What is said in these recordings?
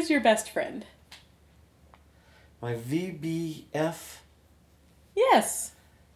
is your best friend? My VBF, Yes.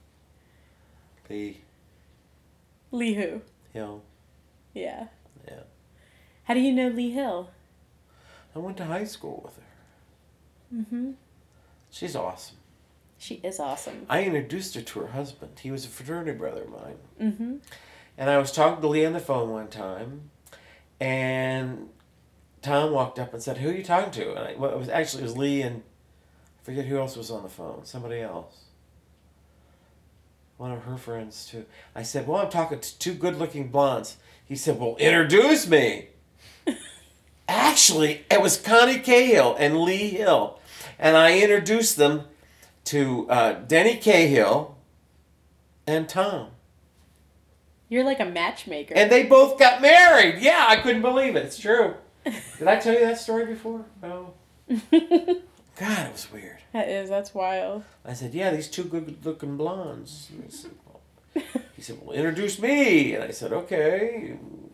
Lee Lee who? Hill. Yeah. Yeah. How do you know Lee Hill? I went to high school with her. Mm-hmm. She's awesome. She is awesome. I introduced her to her husband. He was a fraternity brother of mine. Mm-hmm. And I was talking to Lee on the phone one time, and Tom walked up and said, "Who are you talking to?" And it was Lee and I forget who else was on the phone. Somebody else. One of her friends too. I said, "Well, I'm talking to two good-looking blondes." He said, "Well, introduce me." Actually, it was Connie Cahill and Lee Hill, and I introduced them to Denny Cahill and Tom. You're like a matchmaker. And they both got married. Yeah, I couldn't believe it. It's true. Did I tell you that story before? No. God, it was weird. That's wild. I said, "Yeah, these two good-looking blondes." He said, "Well, introduce me." And I said, "Okay."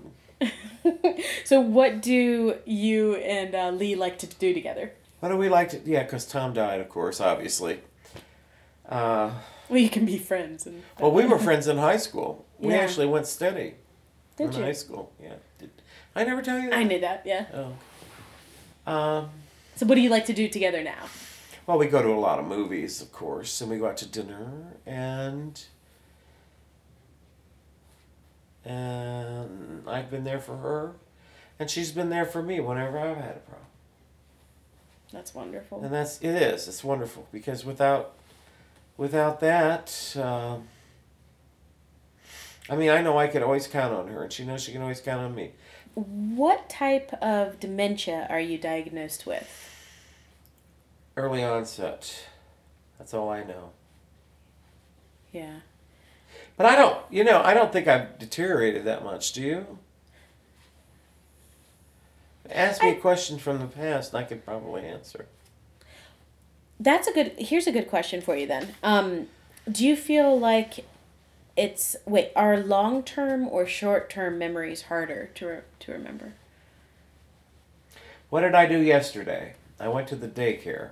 So what do you and Lee like to do together? What do we like to... Yeah, because Tom died, of course, obviously. Well, you can be friends. Well, we were friends in high school. We Yeah. actually went steady Did in you? high school. Yeah. Did I never tell you that? I knew that, yeah. Oh. So what do you like to do together now? Well, we go to a lot of movies, of course, and we go out to dinner, and I've been there for her, and she's been there for me whenever I've had a problem. That's wonderful. And it's wonderful, because without that, I mean, I know I could always count on her, and she knows she can always count on me. What type of dementia are you diagnosed with? Early onset. That's all I know. Yeah. But I don't think I've deteriorated that much, do you? Ask me a question from the past and I could probably answer. Here's a good question for you then. Do you feel like are long-term or short-term memories harder to remember? What did I do yesterday? I went to the daycare.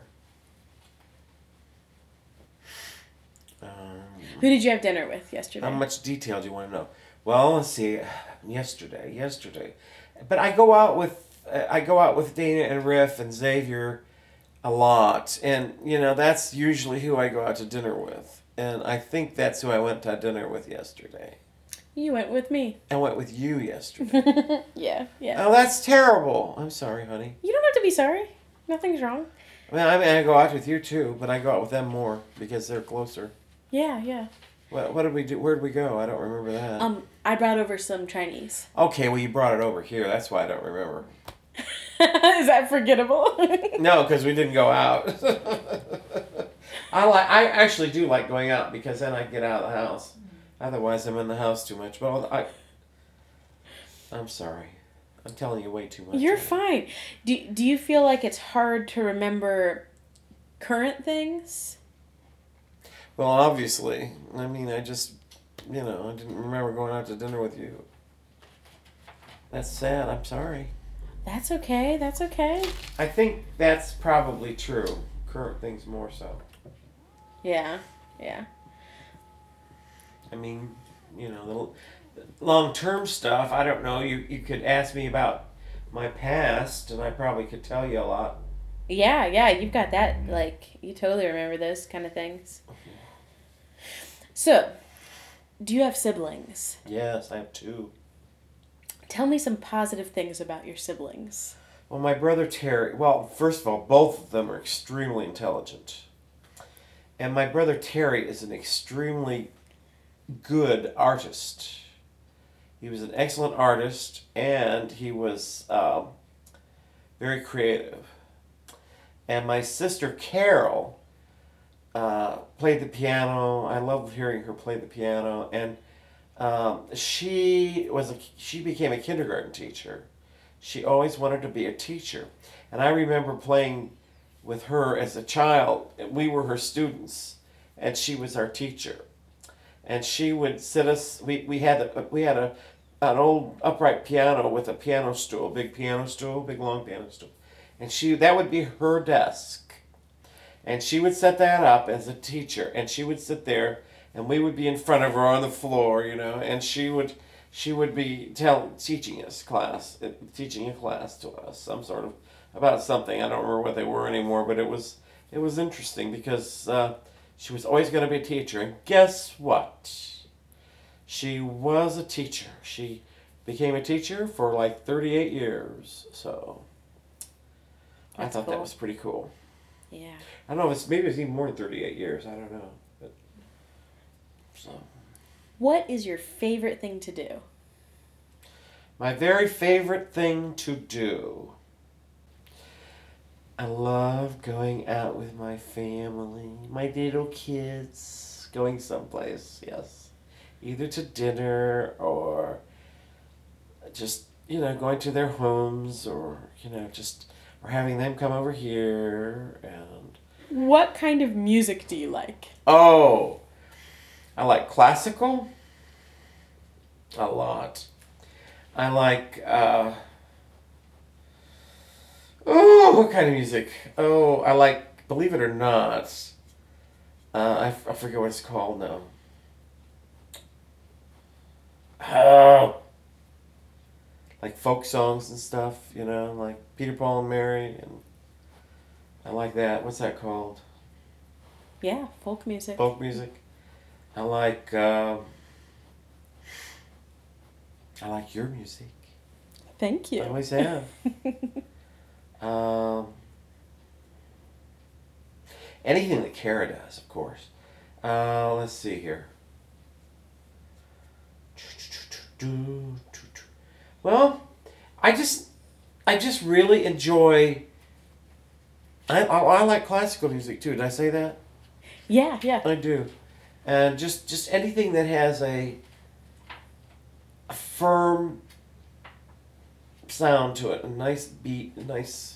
Who did you have dinner with yesterday? How much detail do you want to know? Well, let's see. Yesterday. But I go out with Dana and Riff and Xavier a lot, and that's usually who I go out to dinner with, and I think that's who I went to dinner with yesterday. You went with me. I went with you yesterday. Yeah. Oh, that's terrible. I'm sorry, honey. You don't have to be sorry. Nothing's wrong. I go out with you too, but I go out with them more because they're closer. Yeah. What did we do? Where did we go? I don't remember that. I brought over some Chinese. Okay, well you brought it over here. That's why I don't remember. Is that forgettable? No, because we didn't go out. I actually do like going out because then I get out of the house. Otherwise, I'm in the house too much. But I'm sorry. I'm telling you way too much. You're fine. Do you feel like it's hard to remember current things? Well, obviously. I mean, I just, I didn't remember going out to dinner with you. That's sad. I'm sorry. That's okay. I think that's probably true. Current things more so. Yeah. I mean, the long-term stuff, I don't know. You could ask me about my past, and I probably could tell you a lot. Yeah, you've got that, like, you totally remember those kind of things. So, do you have siblings? Yes, I have two. Tell me some positive things about your siblings. Well, my brother Terry, first of all, both of them are extremely intelligent. And my brother Terry is an extremely good artist. He was an excellent artist, and he was very creative. And my sister Carol played the piano. I love hearing her play the piano, and she became a kindergarten teacher. She always wanted to be a teacher, and I remember playing with her as a child. We were her students, and she was our teacher. And she would sit us. We had an old upright piano with a piano stool, big long piano stool, and that would be her desk. And she would set that up as a teacher, and she would sit there, and we would be in front of her on the floor, and she would be teaching teaching a class to us, some sort of about something. I don't remember what they were anymore, but it was interesting because she was always going to be a teacher. And guess what? She was a teacher. She became a teacher for like 38 years. So I That's thought that cool. was pretty cool. Yeah. I don't know. Maybe it's even more than 38 years. I don't know. But, so What is your favorite thing to do? my very favorite thing to do. I love going out with my family, my little kids, going someplace, yes. Either to dinner or just, going to their homes or, or having them come over here. And, What kind of music do you like? oh, I like classical a lot. I like, what kind of music? Oh, I like, believe it or not, I forget what it's called now. Oh, like folk songs and stuff, like Peter, Paul, and Mary, and I like that. What's that called? Yeah, folk music. Folk music. I like your music. Thank you. I always have. Anything that Kara does, of course. Let's see here. Well, I just really enjoy. I like classical music too. Did I say that? Yeah, yeah. I do, and just anything that has a firm sound to it, a nice beat, a nice.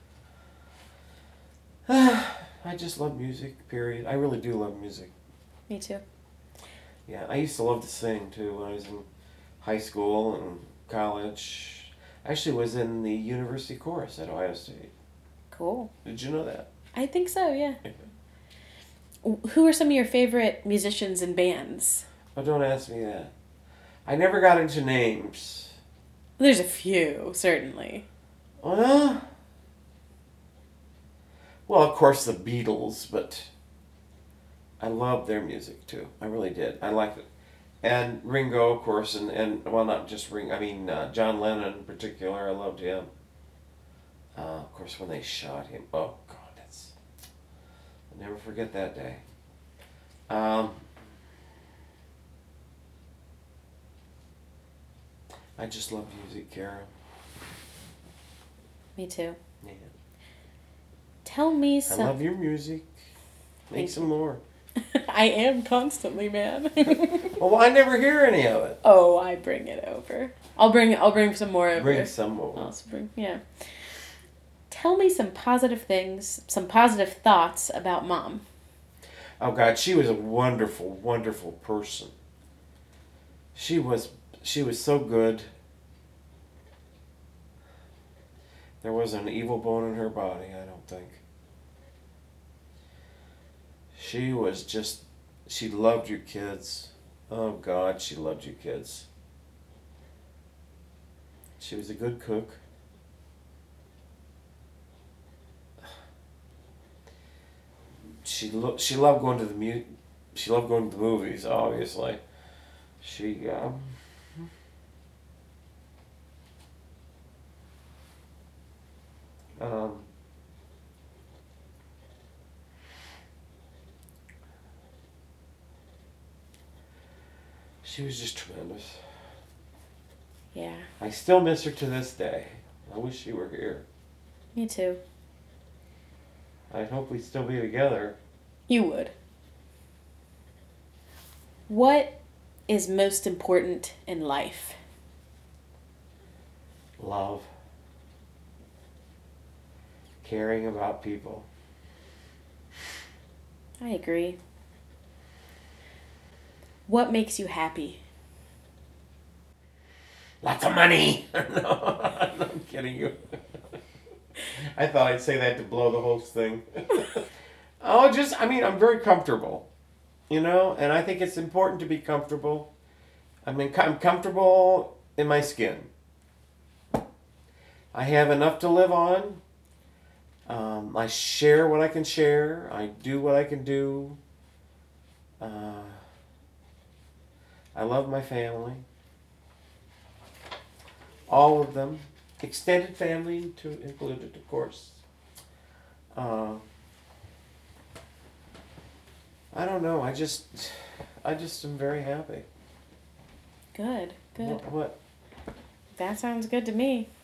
I just love music. Period. I really do love music. Me too. Yeah, I used to love to sing too when I was in high school and college. I actually was in the University Chorus at Ohio State. Cool. Did you know that? I think so, yeah. Who are some of your favorite musicians and bands? Oh, don't ask me that. I never got into names. There's a few, certainly. Well, of course the Beatles, but I loved their music too. I really did. I liked it. And Ringo, of course, and well, not just Ringo. I mean, John Lennon in particular. I loved him. Of course, when they shot him. Oh, God, I'll never forget that day. I just love music, Kara. Me too. Yeah. Tell me I some. love your music. Make Thank some you. more. I am constantly, man. Well, I never hear any of it. Oh, I bring it over. I'll bring some more over. Bring some more. Yeah. Tell me some positive things, some positive thoughts about Mom. Oh God, she was a wonderful, wonderful person. She was so good. There wasn't an evil bone in her body, I don't think. She loved you kids. Oh God, she loved you kids. She was a good cook. She loved going to she loved going to the movies, obviously. She um she was just tremendous. Yeah. I still miss her to this day. I wish she were here. Me too. I hope we'd still be together. You would. What is most important in life? Love. Caring about people. I agree. What makes you happy? Lots of money. No, I'm kidding you. I thought I'd say that to blow the whole thing. I'm very comfortable, and I think it's important to be comfortable. I'm comfortable in my skin. I have enough to live on. I share what I can share. I do what I can do. Uh, I love my family. All of them. Extended family to included, of course. Uh, I don't know. I just am very happy. Good, good. What? That sounds good to me.